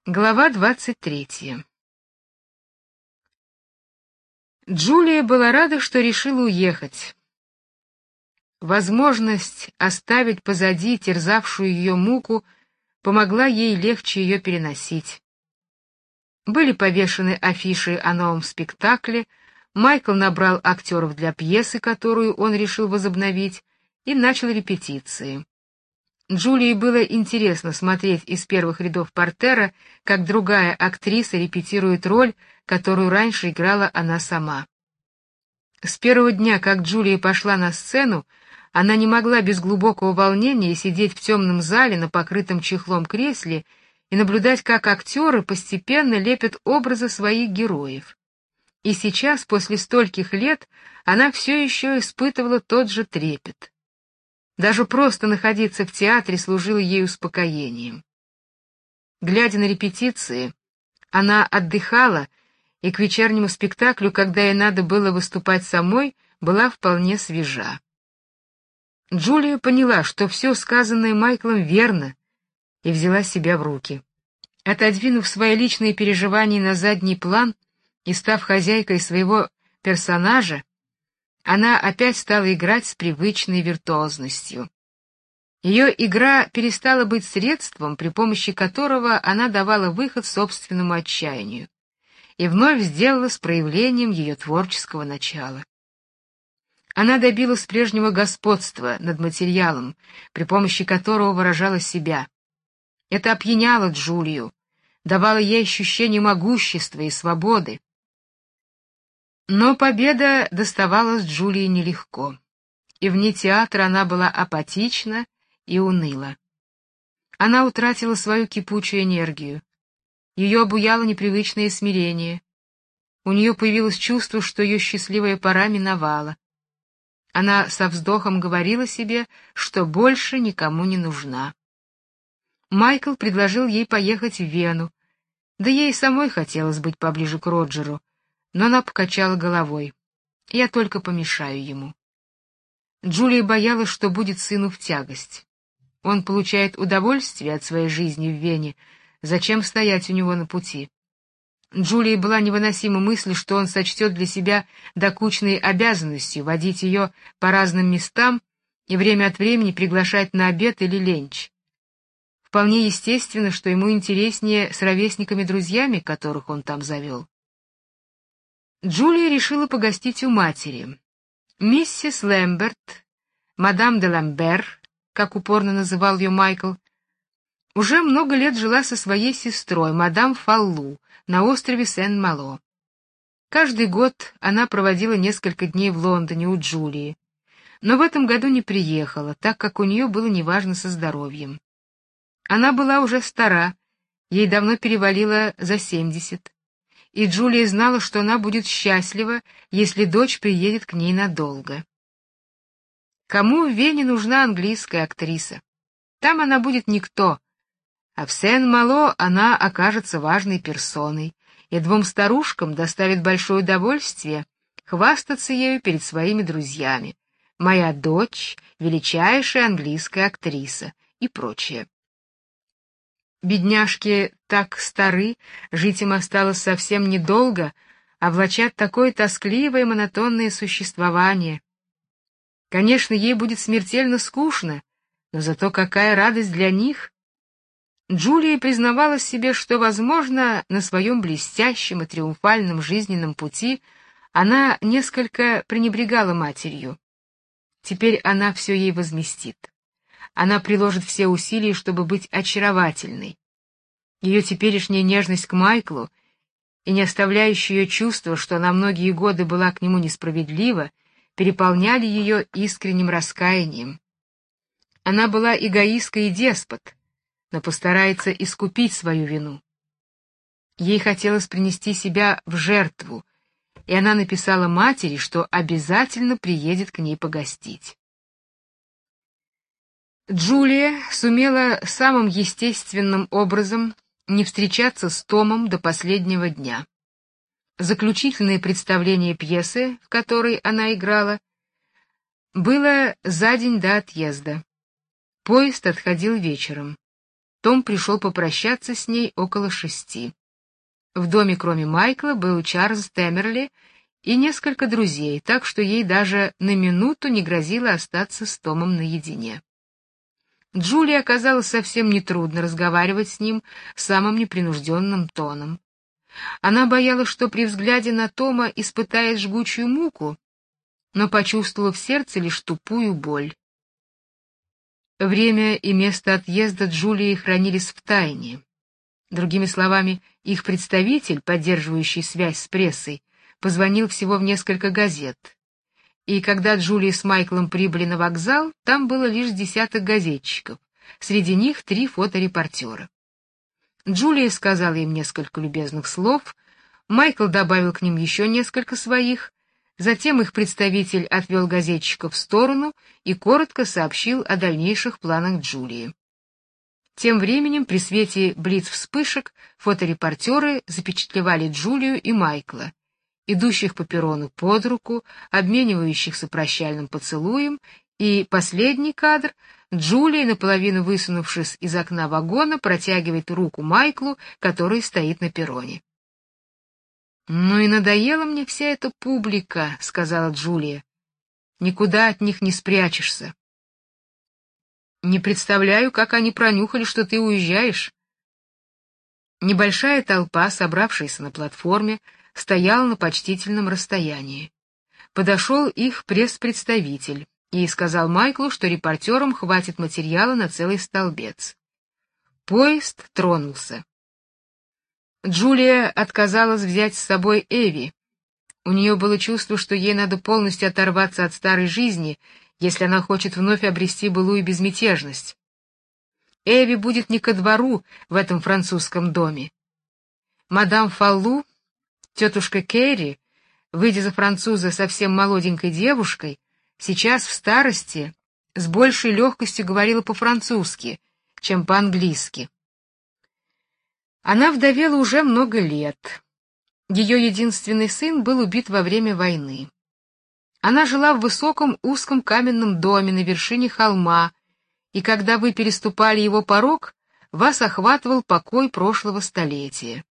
Глава 23. Джулия была рада, что решила уехать. Возможность оставить позади терзавшую ее муку помогла ей легче ее переносить. Были повешены афиши о новом спектакле, Майкл набрал актеров для пьесы, которую он решил возобновить, и начал репетиции. Джулии было интересно смотреть из первых рядов портера, как другая актриса репетирует роль, которую раньше играла она сама. С первого дня, как Джулия пошла на сцену, она не могла без глубокого волнения сидеть в темном зале на покрытом чехлом кресле и наблюдать, как актеры постепенно лепят образы своих героев. И сейчас, после стольких лет, она все еще испытывала тот же трепет. Даже просто находиться в театре служило ей успокоением. Глядя на репетиции, она отдыхала, и к вечернему спектаклю, когда ей надо было выступать самой, была вполне свежа. Джулия поняла, что все сказанное Майклом верно, и взяла себя в руки. Отодвинув свои личные переживания на задний план и став хозяйкой своего персонажа, она опять стала играть с привычной виртуозностью. Ее игра перестала быть средством, при помощи которого она давала выход собственному отчаянию, и вновь сделалась проявлением ее творческого начала. Она добилась прежнего господства над материалом, при помощи которого выражала себя. Это опьяняло Джулию, давало ей ощущение могущества и свободы. Но победа доставалась Джулии нелегко, и вне театра она была апатична и уныла. Она утратила свою кипучую энергию. Ее обуяло непривычное смирение. У нее появилось чувство, что ее счастливая пора миновала. Она со вздохом говорила себе, что больше никому не нужна. Майкл предложил ей поехать в Вену, да ей самой хотелось быть поближе к Роджеру, но она покачала головой. Я только помешаю ему. Джулия боялась, что будет сыну в тягость. Он получает удовольствие от своей жизни в Вене, зачем стоять у него на пути? Джулии была невыносима мысль, что он сочтет для себя докучной обязанностью водить ее по разным местам и время от времени приглашать на обед или ленч. Вполне естественно, что ему интереснее с ровесниками-друзьями, которых он там завел. Джулия решила погостить у матери. Миссис Лэмберт, мадам де Ламбер, как упорно называл ее Майкл, уже много лет жила со своей сестрой, мадам Фаллу, на острове Сен-Мало. Каждый год она проводила несколько дней в Лондоне у Джулии, но в этом году не приехала, так как у нее было неважно со здоровьем. Она была уже стара, ей давно перевалило за 70, и Джулия знала, что она будет счастлива, если дочь приедет к ней надолго. Кому в Вене нужна английская актриса? Там она будет никто, а в Сен-Мало она окажется важной персоной, и двум старушкам доставит большое удовольствие хвастаться ею перед своими друзьями. Моя дочь — величайшая английская актриса и прочее. Бедняжки так стары, жить им осталось совсем недолго, а влачат такое тоскливое монотонное существование. Конечно, ей будет смертельно скучно, но зато какая радость для них! Джулия признавалась себе, что, возможно, на своем блестящем и триумфальном жизненном пути она несколько пренебрегала матерью. Теперь она все ей возместит. Она приложит все усилия, чтобы быть очаровательной. Ее теперешняя нежность к Майклу и не оставляющее ее чувство, что она многие годы была к нему несправедлива, переполняли ее искренним раскаянием. Она была эгоисткой и деспот, но постарается искупить свою вину. Ей хотелось принести себя в жертву, и она написала матери, что обязательно приедет к ней погостить. Джулия сумела самым естественным образом не встречаться с Томом до последнего дня. Заключительное представление пьесы, в которой она играла, было за день до отъезда. Поезд отходил вечером. Том пришел попрощаться с ней около 6. В доме, кроме Майкла, был Чарльз Темерли и несколько друзей, так что ей даже на минуту не грозило остаться с Томом наедине. Джулии оказалось совсем нетрудно разговаривать с ним самым непринужденным тоном. Она боялась, что при взгляде на Тома испытает жгучую муку, но почувствовала в сердце лишь тупую боль. Время и место отъезда Джулии хранились в тайне. Другими словами, их представитель, поддерживающий связь с прессой, позвонил всего в несколько газет. И когда Джулия с Майклом прибыли на вокзал, там было лишь десяток газетчиков, среди них 3 фоторепортера. Джулия сказала им несколько любезных слов, Майкл добавил к ним еще несколько своих, затем их представитель отвел газетчиков в сторону и коротко сообщил о дальнейших планах Джулии. Тем временем при свете блиц-вспышек фоторепортеры запечатлевали Джулию и Майкла, идущих по перрону под руку, обменивающихся прощальным поцелуем, и последний кадр — Джулия, наполовину высунувшись из окна вагона, протягивает руку Майклу, который стоит на перроне. «Ну и надоела мне вся эта публика», — сказала Джулия. «Никуда от них не спрячешься». «Не представляю, как они пронюхали, что ты уезжаешь». Небольшая толпа, собравшаяся на платформе, стояла на почтительном расстоянии. Подошел их пресс-представитель и сказал Майклу, что репортерам хватит материала на целый столбец. Поезд тронулся. Джулия отказалась взять с собой Эви. У нее было чувство, что ей надо полностью оторваться от старой жизни, если она хочет вновь обрести былую безмятежность. Эви будет не ко двору в этом французском доме. Мадам Фаллу, тетушка Керри, выйдя за француза совсем молоденькой девушкой, сейчас в старости с большей легкостью говорила по-французски, чем по-английски. Она вдовела уже много лет. Ее единственный сын был убит во время войны. Она жила в высоком узком каменном доме на вершине холма, и когда вы переступали его порог, вас охватывал покой прошлого столетия.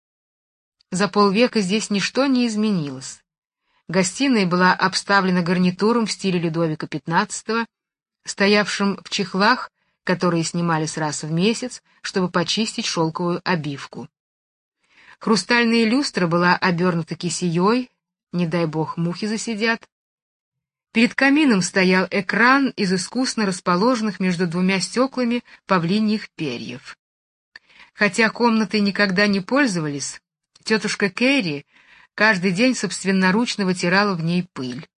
За полвека здесь ничто не изменилось. Гостиная была обставлена гарнитуром в стиле Людовика XV, стоявшим в чехлах, которые снимались раз в месяц, чтобы почистить шелковую обивку. Хрустальная люстра была обернута кисеей, не дай бог мухи засидят. Перед камином стоял экран из искусно расположенных между 2 стеклами павлиньих перьев. Хотя комнатой никогда не пользовались, тетушка Керри каждый день собственноручно вытирала в ней пыль.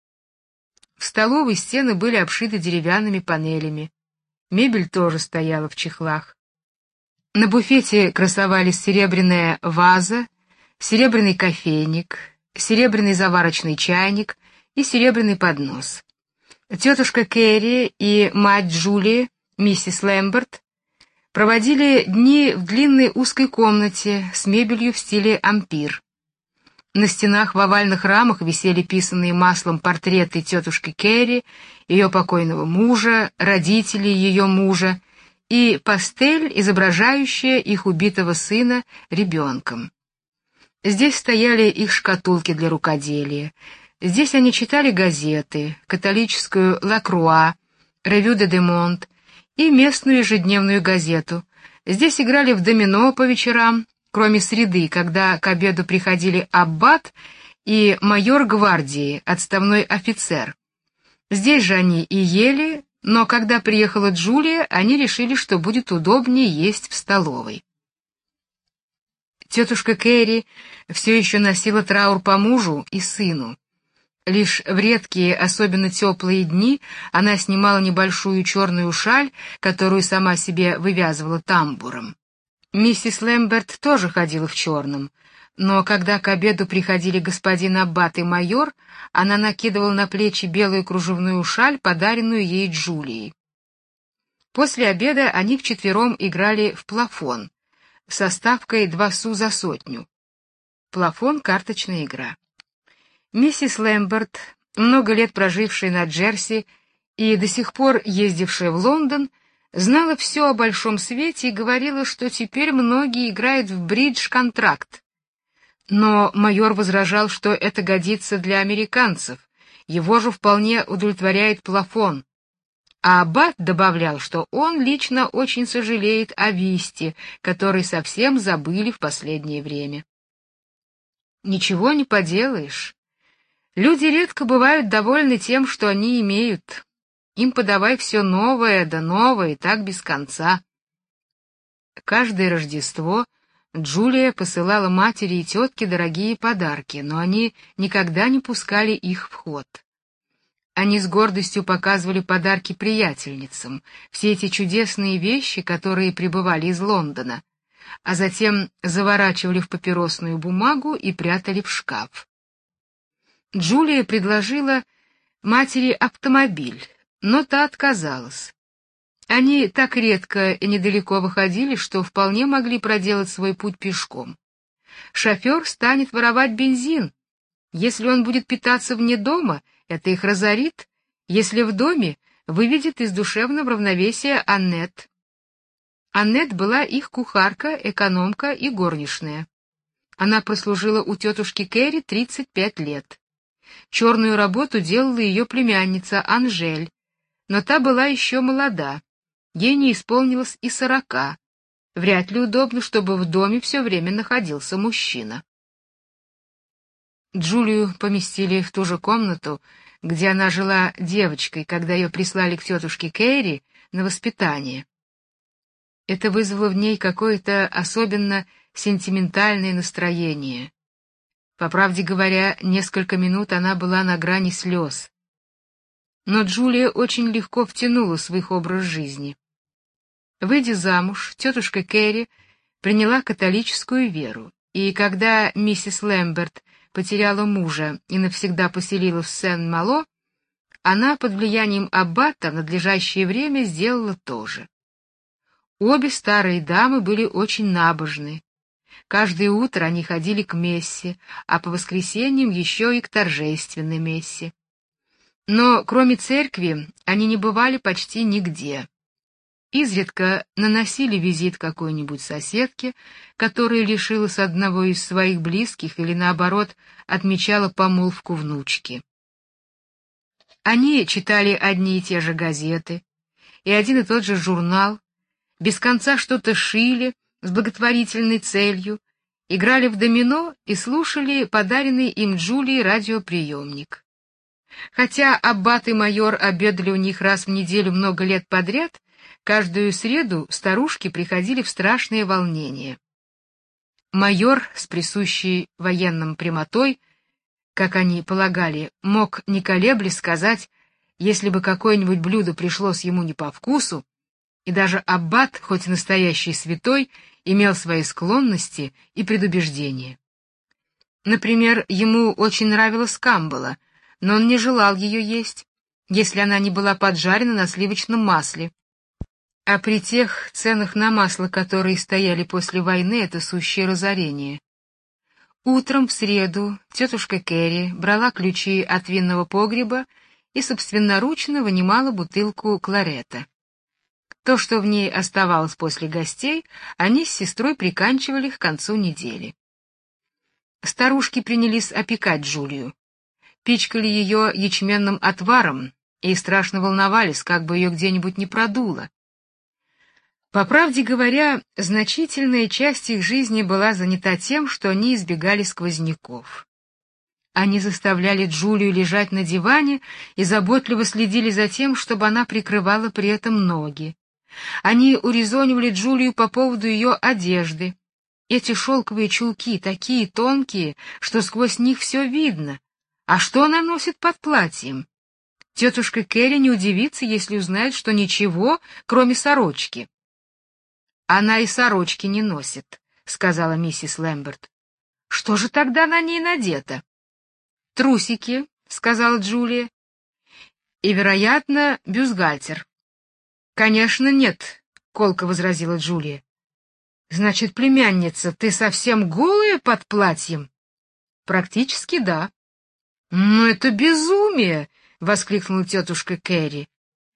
В столовой стены были обшиты деревянными панелями. Мебель тоже стояла в чехлах. На буфете красовались серебряная ваза, серебряный кофейник, серебряный заварочный чайник и серебряный поднос. Тетушка Керри и мать Джулии, миссис Лэмберт, проводили дни в длинной узкой комнате с мебелью в стиле ампир. На стенах в овальных рамах висели писанные маслом портреты тетушки Керри, ее покойного мужа, родителей ее мужа и пастель, изображающая их убитого сына ребенком. Здесь стояли их шкатулки для рукоделия. Здесь они читали газеты, католическую «Ла Круа», «Ревю де Монт» и местную ежедневную газету. Здесь играли в домино по вечерам, кроме среды, когда к обеду приходили аббат и майор гвардии, отставной офицер. Здесь же они и ели, но когда приехала Джулия, они решили, что будет удобнее есть в столовой. Тетушка Керри все еще носила траур по мужу и сыну. Лишь в редкие, особенно теплые дни, она снимала небольшую черную шаль, которую сама себе вывязывала тамбуром. Миссис Лэмберт тоже ходила в черном, но когда к обеду приходили господин аббат и майор, она накидывала на плечи белую кружевную шаль, подаренную ей Джулией. После обеда они вчетвером играли в плафон со ставкой 2 су за сотню. Плафон — карточная игра. Миссис Лэмберт, много лет прожившая на Джерси и до сих пор ездившая в Лондон, знала все о большом свете и говорила, что теперь многие играют в бридж-контракт. Но майор возражал, что это годится для американцев, его же вполне удовлетворяет плафон. А аббат добавлял, что он лично очень сожалеет о висте, который совсем забыли в последнее время. Ничего не поделаешь. Люди редко бывают довольны тем, что они имеют. Им подавай все новое, да новое, и так без конца. Каждое Рождество Джулия посылала матери и тетке дорогие подарки, но они никогда не пускали их в ход. Они с гордостью показывали подарки приятельницам, все эти чудесные вещи, которые прибывали из Лондона, а затем заворачивали в папиросную бумагу и прятали в шкаф. Джулия предложила матери автомобиль, но та отказалась. Они так редко и недалеко выходили, что вполне могли проделать свой путь пешком. Шофер станет воровать бензин. Если он будет питаться вне дома, это их разорит. Если в доме, выведет из душевного равновесия Аннет. Аннет была их кухарка, экономка и горничная. Она прослужила у тетушки Кэрри 35 лет. Черную работу делала ее племянница Анжель, но та была еще молода. Ей не исполнилось и 40. Вряд ли удобно, чтобы в доме все время находился мужчина. Джулию поместили в ту же комнату, где она жила девочкой, когда ее прислали к тетушке Кэрри на воспитание. Это вызвало в ней какое-то особенно сентиментальное настроение. По правде говоря, несколько минут она была на грани слез. Но Джулия очень легко втянулась в их образ жизни. Выйдя замуж, тетушка Кэрри приняла католическую веру, и когда миссис Лэмберт потеряла мужа и навсегда поселилась в Сен-Мало, она под влиянием аббата в надлежащее время сделала то же. Обе старые дамы были очень набожны. Каждое утро они ходили к мессе, а по воскресеньям еще и к торжественной мессе. Но кроме церкви они не бывали почти нигде. Изредка наносили визит какой-нибудь соседке, которая лишилась одного из своих близких или, наоборот, отмечала помолвку внучки. Они читали одни и те же газеты и один и тот же журнал, без конца что-то шили с благотворительной целью, играли в домино и слушали подаренный им Джулии радиоприемник. Хотя аббат и майор обедали у них раз в неделю много лет подряд, каждую среду старушки приходили в страшное волнение. Майор, с присущей военным прямотой, как они полагали, мог не колеблясь сказать, если бы какое-нибудь блюдо пришлось ему не по вкусу, и даже аббат, хоть и настоящий святой, имел свои склонности и предубеждения. Например, ему очень нравилась камбала, но он не желал ее есть, если она не была поджарена на сливочном масле. А при тех ценах на масло, которые стояли после войны, это сущее разорение. Утром в среду тетушка Кэрри брала ключи от винного погреба и собственноручно вынимала бутылку кларета. То, что в ней оставалось после гостей, они с сестрой приканчивали к концу недели. Старушки принялись опекать Джулию. Пичкали ее ячменным отваром и страшно волновались, как бы ее где-нибудь не продуло. По правде говоря, значительная часть их жизни была занята тем, что они избегали сквозняков. Они заставляли Джулию лежать на диване и заботливо следили за тем, чтобы она прикрывала при этом ноги. Они урезонивали Джулию по поводу ее одежды. Эти шелковые чулки такие тонкие, что сквозь них все видно. А что она носит под платьем? Тетушка Кэрри не удивится, если узнает, что ничего, кроме сорочки. Она и сорочки не носит, сказала миссис Лэмберт. Что же тогда на ней надето? Трусики, сказала Джулия. И, вероятно, бюстгальтер. Конечно, нет, колко возразила Джулия. Значит, племянница, ты совсем голая под платьем? Практически да. «Ну это безумие!» — воскликнула тетушка Кэрри.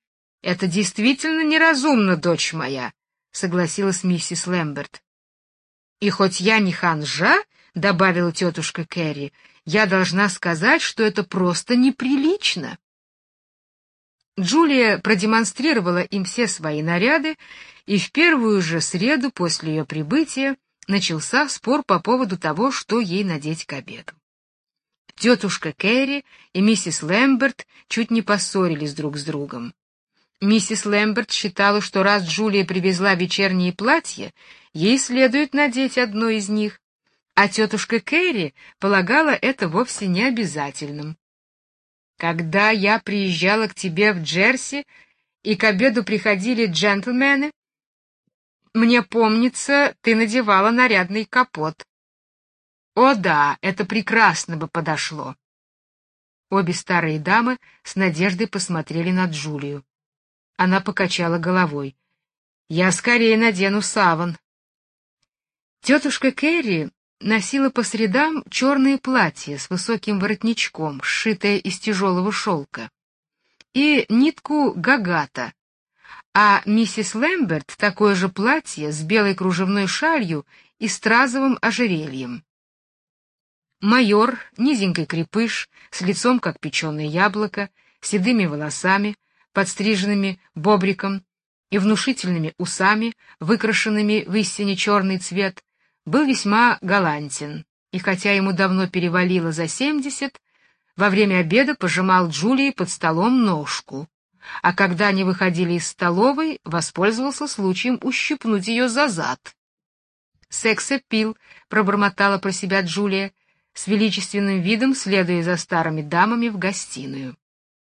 Это действительно неразумно, дочь моя, согласилась миссис Лэмберт. И хоть я не ханжа, добавила тетушка Кэрри, я должна сказать, что это просто неприлично. Джулия продемонстрировала им все свои наряды, и в первую же среду после ее прибытия начался спор по поводу того, что ей надеть к обеду. Тетушка Кэрри и миссис Лэмберт чуть не поссорились друг с другом. Миссис Лэмберт считала, что раз Джулия привезла вечерние платья, ей следует надеть одно из них, а тетушка Кэрри полагала это вовсе не обязательным. Когда я приезжала к тебе в Джерси, и к обеду приходили джентльмены, мне помнится, ты надевала нарядный капот. О да, это прекрасно бы подошло. Обе старые дамы с надеждой посмотрели на Джулию. Она покачала головой. Я скорее надену саван. Тетушка Кэрри носила по средам черное платье с высоким воротничком, сшитое из тяжелого шелка, и нитку гагата, а миссис Лэмберт такое же платье с белой кружевной шалью и стразовым ожерельем. Майор, низенький крепыш, с лицом как печеное яблоко, седыми волосами, подстриженными бобриком и внушительными усами, выкрашенными в истине черный цвет, был весьма галантен, и хотя ему давно перевалило за 70, во время обеда пожимал Джулии под столом ножку, а когда они выходили из столовой, воспользовался случаем ущипнуть ее за зад. «Секс-эпил», — пробормотала про себя Джулия, с величественным видом следуя за старыми дамами в гостиную.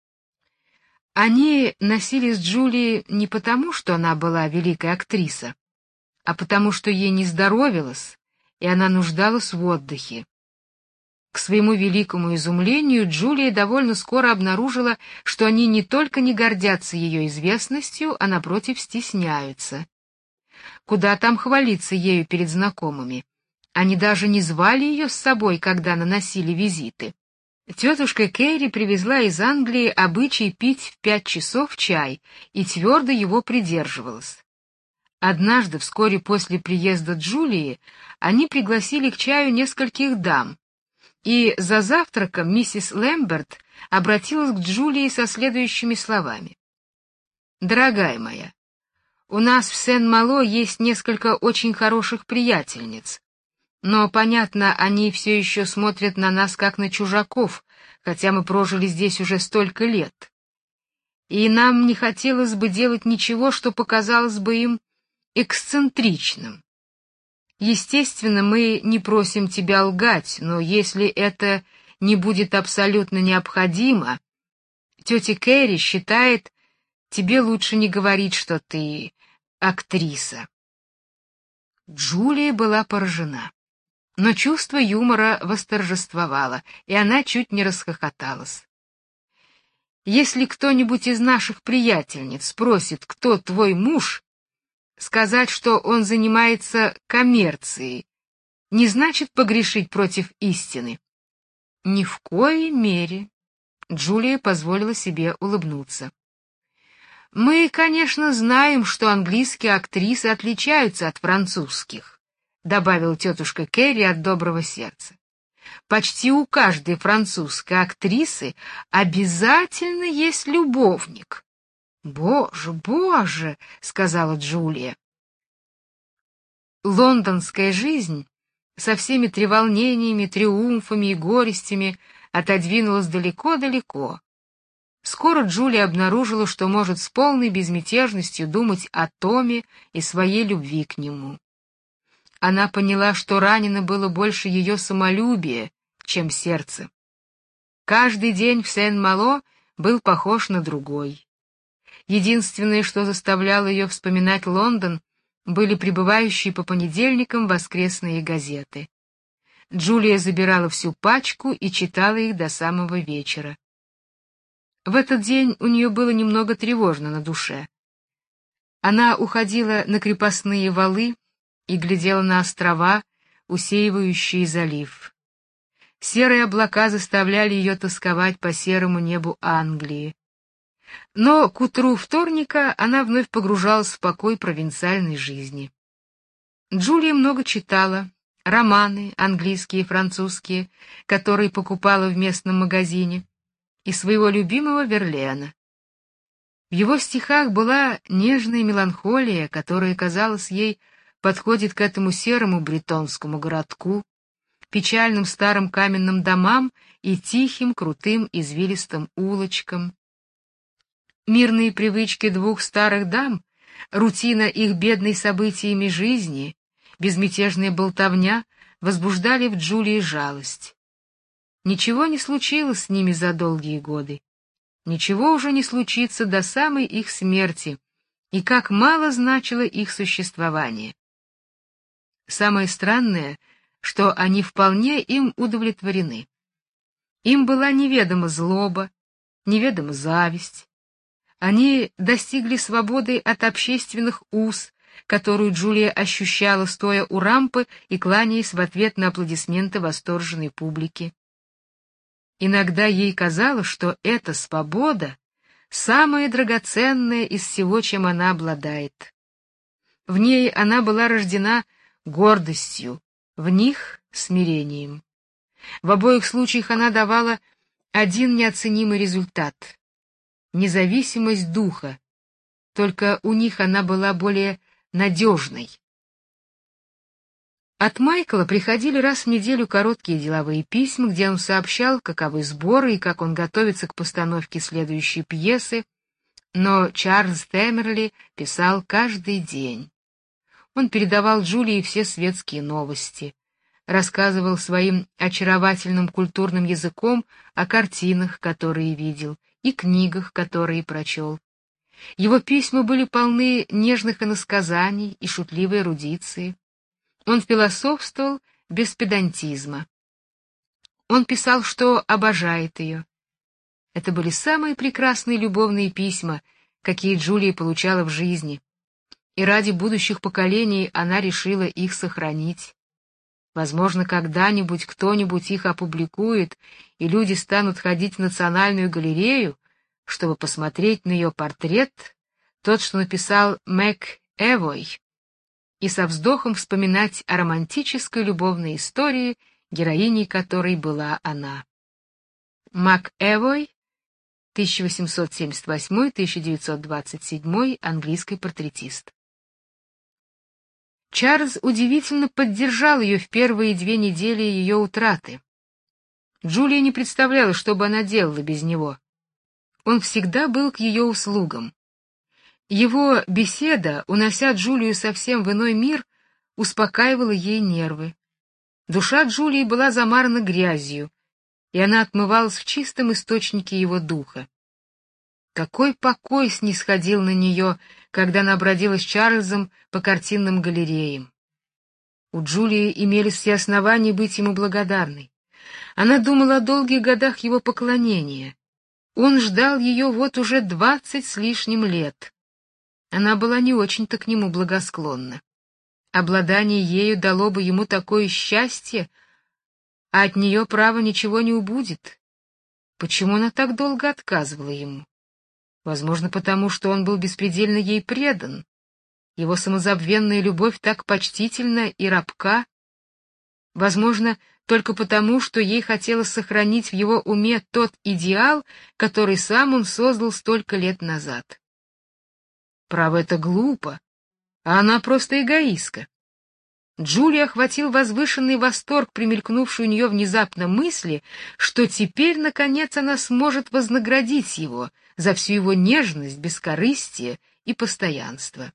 Они носили с Джулией не потому, что она была великая актриса, а потому что ей не здоровилось, и она нуждалась в отдыхе. К своему великому изумлению Джулия довольно скоро обнаружила, что они не только не гордятся ее известностью, а напротив стесняются. Куда там хвалиться ею перед знакомыми? Они даже не звали ее с собой, когда наносили визиты. Тетушка Кэрри привезла из Англии обычай пить в 5 часов чай и твердо его придерживалась. Однажды, вскоре после приезда Джулии, они пригласили к чаю нескольких дам, и за завтраком миссис Лэмберт обратилась к Джулии со следующими словами. «Дорогая моя, у нас в Сен-Мало есть несколько очень хороших приятельниц, но, понятно, они все еще смотрят на нас как на чужаков, хотя мы прожили здесь уже столько лет. И нам не хотелось бы делать ничего, что показалось бы им эксцентричным. Естественно, мы не просим тебя лгать, но если это не будет абсолютно необходимо, тетя Кэрри считает, тебе лучше не говорить, что ты актриса». Джулия была поражена. Но чувство юмора восторжествовало, и она чуть не расхохоталась. «Если кто-нибудь из наших приятельниц спросит, кто твой муж, сказать, что он занимается коммерцией, не значит погрешить против истины». «Ни в коей мере», — Джулия позволила себе улыбнуться. «Мы, конечно, знаем, что английские актрисы отличаются от французских», — добавила тетушка Кэрри от доброго сердца. «Почти у каждой французской актрисы обязательно есть любовник». «Боже, боже!» — сказала Джулия. Лондонская жизнь со всеми треволнениями, триумфами и горестями отодвинулась далеко-далеко. Скоро Джулия обнаружила, что может с полной безмятежностью думать о Томе и своей любви к нему. Она поняла, что ранено было больше ее самолюбие, чем сердце. Каждый день в Сен-Мало был похож на другой. Единственное, что заставляло ее вспоминать Лондон, были прибывающие по понедельникам воскресные газеты. Джулия забирала всю пачку и читала их до самого вечера. В этот день у нее было немного тревожно на душе. Она уходила на крепостные валы и глядела на острова, усеивающие залив. Серые облака заставляли ее тосковать по серому небу Англии. Но к утру вторника она вновь погружалась в покой провинциальной жизни. Джулия много читала, романы, английские и французские, которые покупала в местном магазине, и своего любимого Верлена. В его стихах была нежная меланхолия, которая, казалось ей, подходит к этому серому бретонскому городку, печальным старым каменным домам и тихим, крутым, извилистым улочкам. Мирные привычки двух старых дам, рутина их бедной событиями жизни, безмятежная болтовня возбуждали в Джулии жалость. Ничего не случилось с ними за долгие годы. Ничего уже не случится до самой их смерти, и как мало значило их существование. Самое странное, что они вполне им удовлетворены. Им была неведома злоба, неведома зависть. Они достигли свободы от общественных уз, которую Джулия ощущала, стоя у рампы и кланяясь в ответ на аплодисменты восторженной публики. Иногда ей казалось, что эта свобода — самая драгоценная из всего, чем она обладает. В ней она была рождена гордостью, в них — смирением. В обоих случаях она давала один неоценимый результат — независимость духа, только у них она была более надежной. От Майкла приходили раз в неделю короткие деловые письма, где он сообщал, каковы сборы и как он готовится к постановке следующей пьесы, но Чарльз Темерли писал каждый день. Он передавал Джулии все светские новости, рассказывал своим очаровательным культурным языком о картинах, которые видел, и книгах, которые прочел. Его письма были полны нежных иносказаний и шутливой эрудиции. Он философствовал без педантизма. Он писал, что обожает ее. Это были самые прекрасные любовные письма, какие Джулия получала в жизни, и ради будущих поколений она решила их сохранить. Возможно, когда-нибудь кто-нибудь их опубликует, и люди станут ходить в Национальную галерею, чтобы посмотреть на ее портрет, тот, что написал Мак Эвой, и со вздохом вспоминать о романтической любовной истории, героиней которой была она. Мак Эвой, 1878-1927, английский портретист. Чарльз удивительно поддержал ее в первые 2 недели ее утраты. Джулия не представляла, что бы она делала без него. Он всегда был к ее услугам. Его беседа, унося Джулию совсем в иной мир, успокаивала ей нервы. Душа Джулии была замарана грязью, и она отмывалась в чистом источнике его духа. Какой покой снисходил на нее, когда она бродила с Чарльзом по картинным галереям. У Джулии имелись все основания быть ему благодарной. Она думала о долгих годах его поклонения. Он ждал ее вот уже 20 с лишним лет. Она была не очень-то к нему благосклонна. Обладание ею дало бы ему такое счастье, а от нее, право, ничего не убудет. Почему она так долго отказывала ему? Возможно, потому что он был беспредельно ей предан. Его самозабвенная любовь так почтительна и рабка. Возможно, только потому, что ей хотелось сохранить в его уме тот идеал, который сам он создал столько лет назад. Право, это глупо, а она просто эгоистка. Джулию охватил возвышенный восторг, примелькнувший у нее внезапно мысли, что теперь, наконец, она сможет вознаградить его за всю его нежность, бескорыстие и постоянство.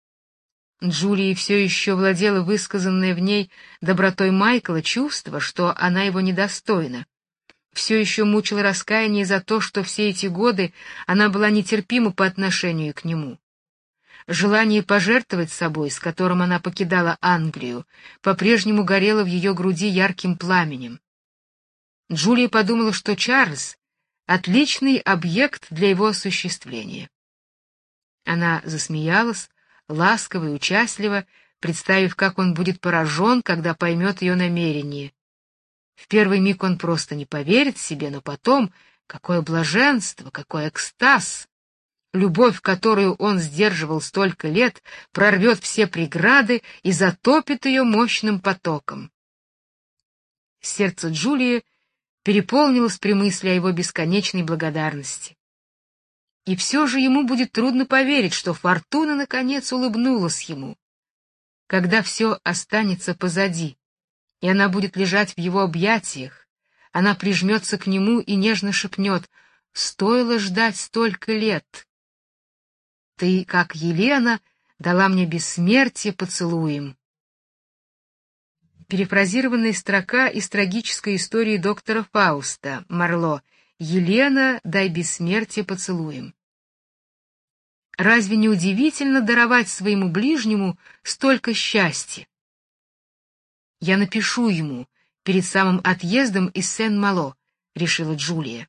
Джулии все еще владело высказанное в ней добротой Майкла чувство, что она его недостойна. Все еще мучило раскаяние за то, что все эти годы она была нетерпима по отношению к нему. Желание пожертвовать собой, с которым она покидала Англию, по-прежнему горело в ее груди ярким пламенем. Джулия подумала, что Чарльз — отличный объект для его осуществления. Она засмеялась, ласково и участливо, представив, как он будет поражен, когда поймет ее намерение. В первый миг он просто не поверит себе, но потом — какое блаженство, какой экстаз! Любовь, которую он сдерживал столько лет, прорвет все преграды и затопит ее мощным потоком. Сердце Джулии переполнилось при мысли о его бесконечной благодарности. И все же ему будет трудно поверить, что фортуна наконец улыбнулась ему. Когда все останется позади, и она будет лежать в его объятиях, она прижмется к нему и нежно шепнет: «Стоило ждать столько лет. Ты, как Елена, дала мне бессмертие поцелуем». Перефразированная строка из трагической истории доктора Фауста Марло «Елена, дай бессмертие поцелуем». Разве не удивительно даровать своему ближнему столько счастья? «Я напишу ему перед самым отъездом из Сен-Мало», — решила Джулия.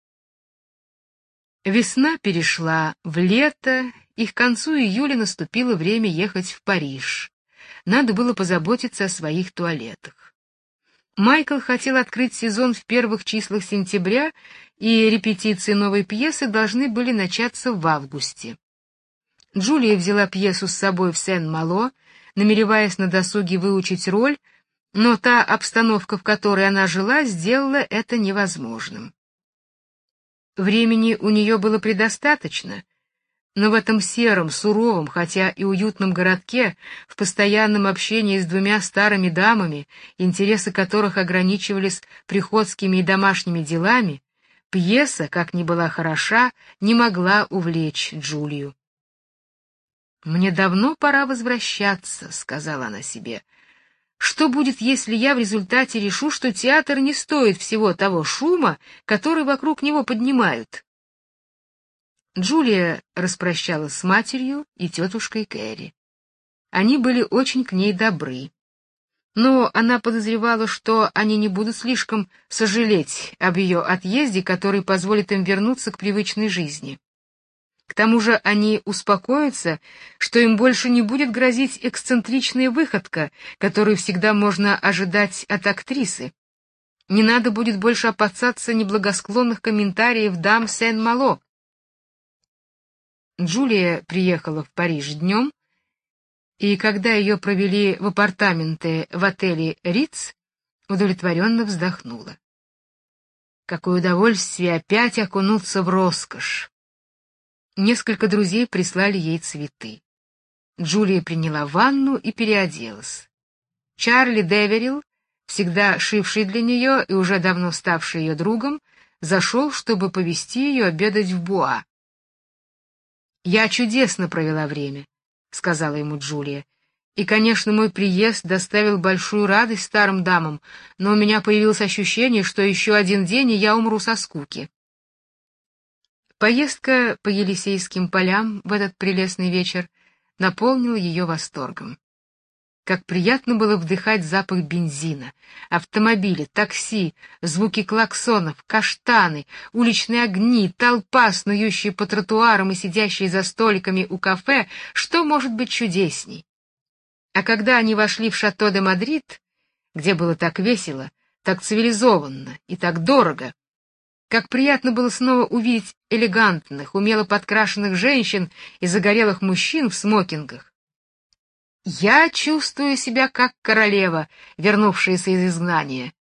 Весна перешла в лето, и к концу июля наступило время ехать в Париж. Надо было позаботиться о своих туалетах. Майкл хотел открыть сезон в первых числах сентября, и репетиции новой пьесы должны были начаться в августе. Джулия взяла пьесу с собой в Сен-Мало, намереваясь на досуге выучить роль, но та обстановка, в которой она жила, сделала это невозможным. Времени у нее было предостаточно, но в этом сером, суровом, хотя и уютном городке, в постоянном общении с двумя старыми дамами, интересы которых ограничивались приходскими и домашними делами, пьеса, как ни была хороша, не могла увлечь Джулию. «Мне давно пора возвращаться», — сказала она себе. «Что будет, если я в результате решу, что театр не стоит всего того шума, который вокруг него поднимают?» Джулия распрощалась с матерью и тетушкой Кэрри. Они были очень к ней добры. Но она подозревала, что они не будут слишком сожалеть об ее отъезде, который позволит им вернуться к привычной жизни. К тому же они успокоятся, что им больше не будет грозить эксцентричная выходка, которую всегда можно ожидать от актрисы. Не надо будет больше опасаться неблагосклонных комментариев дам Сен-Мало. Джулия приехала в Париж днем, и когда ее провели в апартаменты в отеле Ritz, удовлетворенно вздохнула. Какое удовольствие опять окунуться в роскошь! Несколько друзей прислали ей цветы. Джулия приняла ванну и переоделась. Чарли Деверилл, всегда шивший для нее и уже давно ставший ее другом, зашел, чтобы повести ее обедать в Буа. «Я чудесно провела время», — сказала ему Джулия. «И, конечно, мой приезд доставил большую радость старым дамам, но у меня появилось ощущение, что еще один день, и я умру со скуки». Поездка по Елисейским полям в этот прелестный вечер наполнила ее восторгом. Как приятно было вдыхать запах бензина, автомобиля, такси, звуки клаксонов, каштаны, уличные огни, толпа, снующая по тротуарам и сидящая за столиками у кафе, что может быть чудесней? А когда они вошли в Шато де Мадрид, где было так весело, так цивилизованно и так дорого, как приятно было снова увидеть элегантных, умело подкрашенных женщин и загорелых мужчин в смокингах. «Я чувствую себя как королева, вернувшаяся из изгнания».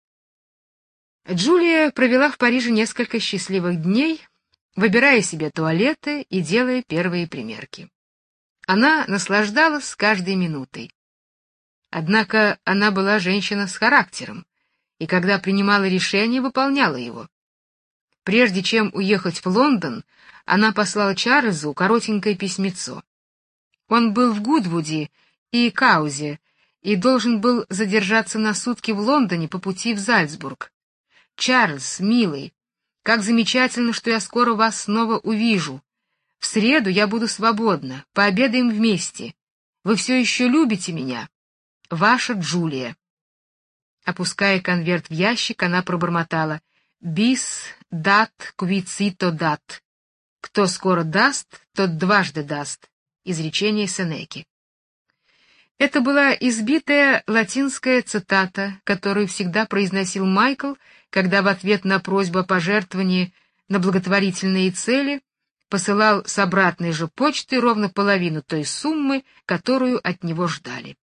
Джулия провела в Париже несколько счастливых дней, выбирая себе туалеты и делая первые примерки. Она наслаждалась каждой минутой. Однако она была женщина с характером, и когда принимала решение, выполняла его. Прежде чем уехать в Лондон, она послала Чарльзу коротенькое письмецо. Он был в Гудвуде и Каузе и должен был задержаться на сутки в Лондоне по пути в Зальцбург. «Чарльз, милый, как замечательно, что я скоро вас снова увижу. В среду я буду свободна, пообедаем вместе. Вы все еще любите меня? Ваша Джулия». Опуская конверт в ящик, она пробормотала: «Bis dat qui cito dat». «Кто скоро даст, тот дважды даст». Изречение Сенеки. Это была избитая латинская цитата, которую всегда произносил Майкл, когда в ответ на просьбу о пожертвовании на благотворительные цели посылал с обратной же почты ровно половину той суммы, которую от него ждали.